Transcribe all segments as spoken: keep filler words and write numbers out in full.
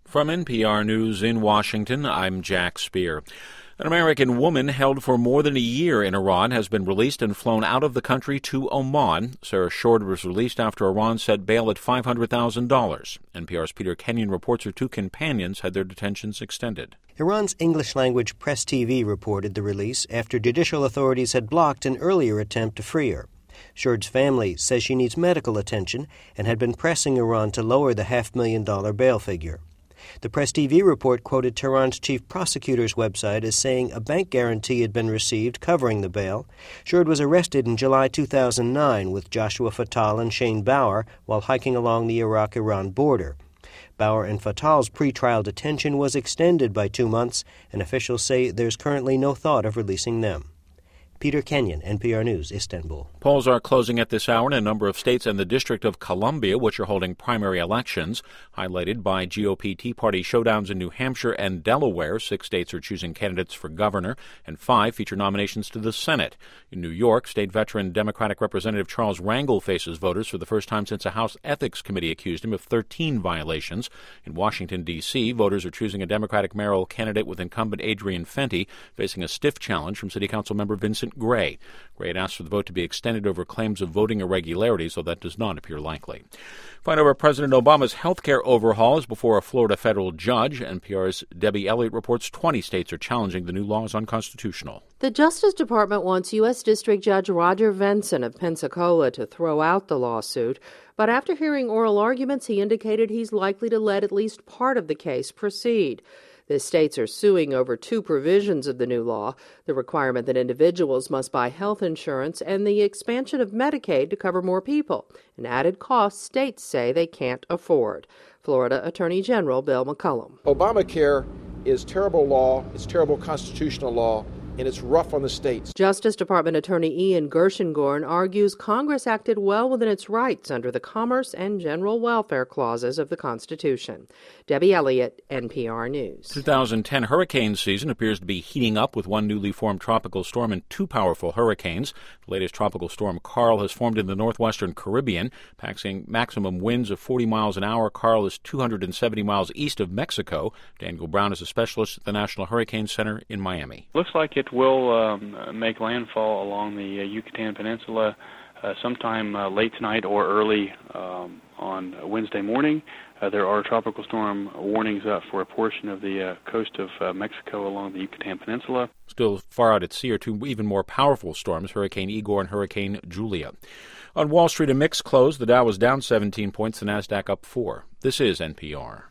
From N P R News in Washington, I'm Jack Speer. An American woman held for more than a year in Iran has been released and flown out of the country to Oman. Sarah Short was released after Iran set bail at five hundred thousand dollars. N P R's Peter Kenyon reports her two companions had their detentions extended. Iran's English-language Press T V reported the release after judicial authorities had blocked an earlier attempt to free her. Short's family says she needs medical attention and had been pressing Iran to lower the half-million dollar bail figure. The Press T V report quoted Tehran's chief prosecutor's website as saying a bank guarantee had been received covering the bail. Short was arrested in July two thousand nine with Joshua Fatal and Shane Bauer while hiking along the Iraq-Iran border. Bauer and Fatal's pretrial detention was extended by two months, and officials say there's currently no thought of releasing them. Peter Kenyon, N P R News, Istanbul. Polls are closing at this hour in a number of states and the District of Columbia, which are holding primary elections, highlighted by G O P Tea Party showdowns in New Hampshire and Delaware. Six states are choosing candidates for governor, and five feature nominations to the Senate. In New York, state veteran Democratic Representative Charles Rangel faces voters for the first time since a House Ethics Committee accused him of thirteen violations. In Washington, D C, voters are choosing a Democratic mayoral candidate with incumbent Adrian Fenty, facing a stiff challenge from City Council member Vincent Gray. Gray had asked for the vote to be extended over claims of voting irregularities, though that does not appear likely. Fight over President Obama's health care overhaul is before a Florida federal judge. N P R's Debbie Elliott reports twenty states are challenging the new law as unconstitutional. The Justice Department wants U S. District Judge Roger Venson of Pensacola to throw out the lawsuit, but after hearing oral arguments, he indicated he's likely to let at least part of the case proceed. The states are suing over two provisions of the new law, the requirement that individuals must buy health insurance and the expansion of Medicaid to cover more people, an added cost states say they can't afford. Florida Attorney General Bill McCollum. Obamacare is terrible law, it's terrible constitutional law, and it's rough on the states. Justice Department Attorney Ian Gershengorn argues Congress acted well within its rights under the Commerce and General Welfare Clauses of the Constitution. Debbie Elliott, N P R News. two thousand ten hurricane season appears to be heating up with one newly formed tropical storm and two powerful hurricanes. The latest tropical storm, Carl, has formed in the northwestern Caribbean, packing maximum winds of forty miles an hour. Carl is two hundred seventy miles east of Mexico. Daniel Brown is a specialist at the National Hurricane Center in Miami. Looks like it will um, make landfall along the uh, Yucatan Peninsula uh, sometime uh, late tonight or early um, on Wednesday morning. Uh, there are tropical storm warnings up for a portion of the uh, coast of uh, Mexico along the Yucatan Peninsula. Still far out at sea are two even more powerful storms, Hurricane Igor and Hurricane Julia. On Wall Street, a mixed close. The Dow was down seventeen points, the Nasdaq up four. This is N P R.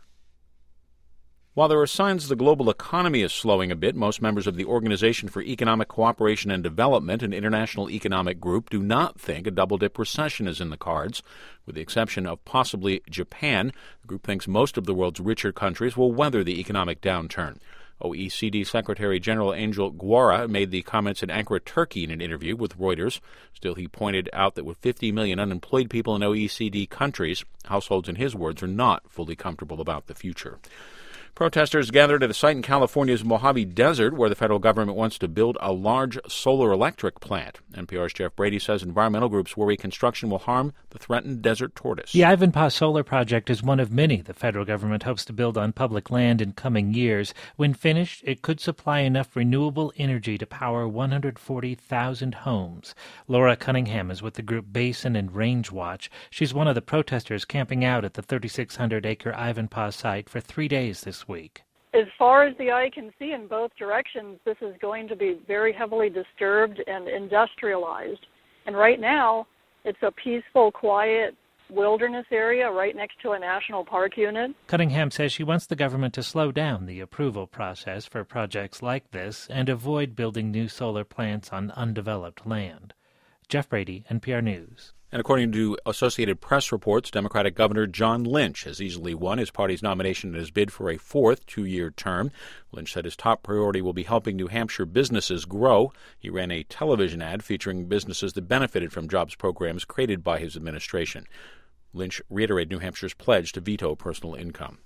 While there are signs the global economy is slowing a bit, most members of the Organization for Economic Cooperation and Development, an international economic group, do not think a double-dip recession is in the cards. With the exception of possibly Japan, the group thinks most of the world's richer countries will weather the economic downturn. O E C D Secretary General Angel Guara made the comments in Ankara, Turkey, in an interview with Reuters. Still, he pointed out that with fifty million unemployed people in O E C D countries, households, in his words, are not fully comfortable about the future. Protesters gathered at a site in California's Mojave Desert where the federal government wants to build a large solar electric plant. N P R's Jeff Brady says environmental groups worry construction will harm the threatened desert tortoise. The Ivanpah Solar Project is one of many the federal government hopes to build on public land in coming years. When finished, it could supply enough renewable energy to power one hundred forty thousand homes. Laura Cunningham is with the group Basin and Range Watch. She's one of the protesters camping out at the thirty-six hundred acre Ivanpah site for three days this week. As far as the eye can see in both directions, this is going to be very heavily disturbed and industrialized. And right now, it's a peaceful, quiet wilderness area right next to a national park unit. Cunningham says she wants the government to slow down the approval process for projects like this and avoid building new solar plants on undeveloped land. Jeff Brady, N P R News. And according to Associated Press reports, Democratic Governor John Lynch has easily won his party's nomination in his bid for a fourth two-year term. Lynch said his top priority will be helping New Hampshire businesses grow. He ran a television ad featuring businesses that benefited from jobs programs created by his administration. Lynch reiterated New Hampshire's pledge to veto personal income.